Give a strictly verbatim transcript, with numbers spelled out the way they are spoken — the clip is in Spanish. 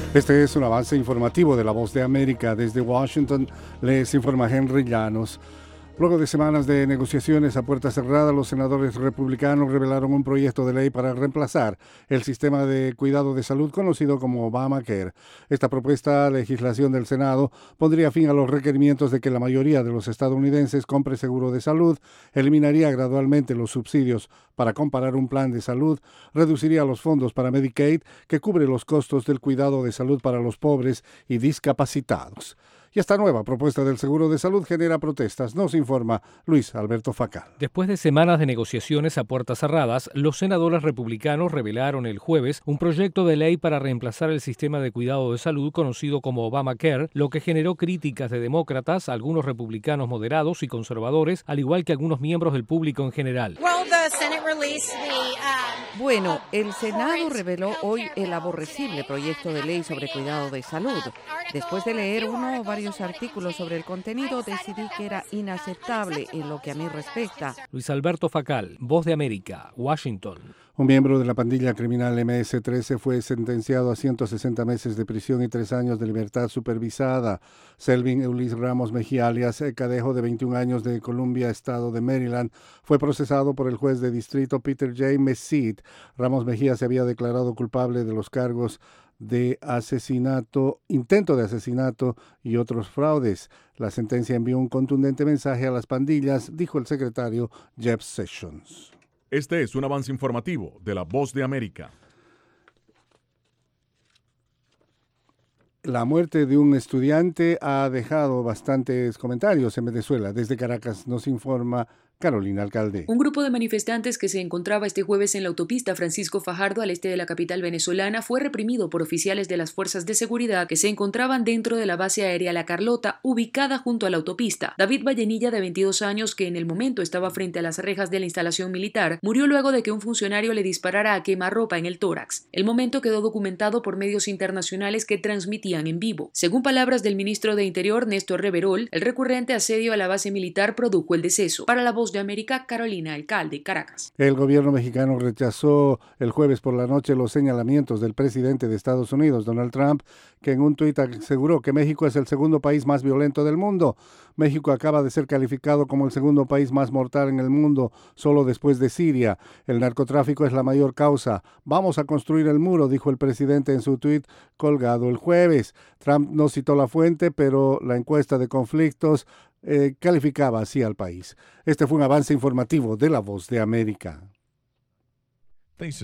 Este es un avance informativo de La Voz de América. Desde Washington les informa Henry Llanos. Luego de semanas de negociaciones a puerta cerrada, los senadores republicanos revelaron un proyecto de ley para reemplazar el sistema de cuidado de salud conocido como Obamacare. Esta propuesta de legislación del Senado pondría fin a los requerimientos de que la mayoría de los estadounidenses compre seguro de salud, eliminaría gradualmente los subsidios para comparar un plan de salud, reduciría los fondos para Medicaid, que cubre los costos del cuidado de salud para los pobres y discapacitados. Y esta nueva propuesta del seguro de salud genera protestas, nos informa Luis Alberto Facal. Después de semanas de negociaciones a puertas cerradas, los senadores republicanos revelaron el jueves un proyecto de ley para reemplazar el sistema de cuidado de salud conocido como Obamacare, lo que generó críticas de demócratas, algunos republicanos moderados y conservadores, al igual que algunos miembros del público en general. Bueno, el Senado reveló hoy el aborrecible proyecto de ley sobre cuidado de salud. Después de leer uno o varios artículos sobre el contenido, decidí que era inaceptable en lo que a mí respecta. Luis Alberto Facal, Voz de América, Washington. Un miembro de la pandilla criminal eme ese trece fue sentenciado a ciento sesenta meses de prisión y tres años de libertad supervisada. Selvin Eulis Ramos Mejía, alias Cadejo, de veintiún años, de Columbia, estado de Maryland, fue procesado por el juez de distrito Peter J. Messit. Ramos Mejía se había declarado culpable de los cargos de asesinato, intento de asesinato y otros fraudes. La sentencia envió un contundente mensaje a las pandillas, dijo el secretario Jeff Sessions. Este es un avance informativo de La Voz de América. La muerte de un estudiante ha dejado bastantes comentarios en Venezuela. Desde Caracas nos informa Carolina Alcalde. Un grupo de manifestantes que se encontraba este jueves en la autopista Francisco Fajardo al este de la capital venezolana fue reprimido por oficiales de las fuerzas de seguridad que se encontraban dentro de la base aérea La Carlota, ubicada junto a la autopista. David Vallenilla, de veintidós años, que en el momento estaba frente a las rejas de la instalación militar, murió luego de que un funcionario le disparara a quemarropa en el tórax. El momento quedó documentado por medios internacionales que transmitían en vivo. Según palabras del ministro de Interior, Néstor Reverol, el recurrente asedio a la base militar produjo el deceso. Para La Voz de América, Carolina Alcalde, Caracas. El gobierno mexicano rechazó el jueves por la noche los señalamientos del presidente de Estados Unidos, Donald Trump, que en un tuit aseguró que México es el segundo país más violento del mundo. México acaba de ser calificado como el segundo país más mortal en el mundo, solo después de Siria. El narcotráfico es la mayor causa. Vamos a construir el muro, dijo el presidente en su tuit colgado el jueves. Trump no citó la fuente, pero la encuesta de conflictos Eh, calificaba así al país. Este fue un avance informativo de La Voz de América.